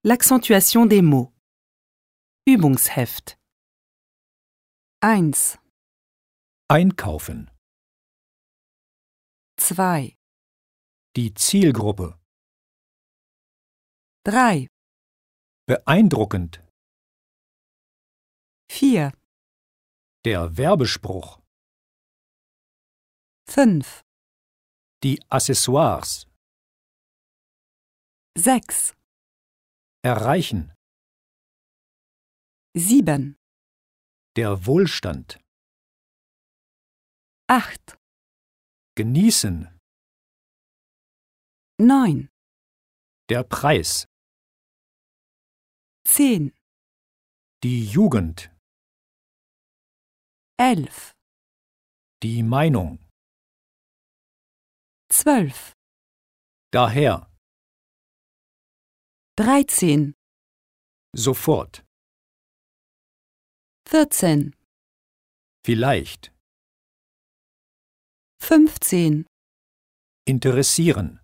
L'accentuation des mots. Übungsheft. 1, Einkaufen. 2, Die Zielgruppe. 3, Beeindruckend. 4, Der Werbespruch. 5, Die Accessoires. 6, Erreichen. 7, Der Wohlstand. 8, Genießen. 9, Der Preis. 10, Die Jugend. 11, Die Meinung. 12, Daher. 13, Sofort. 14, Vielleicht. 15, Interessieren.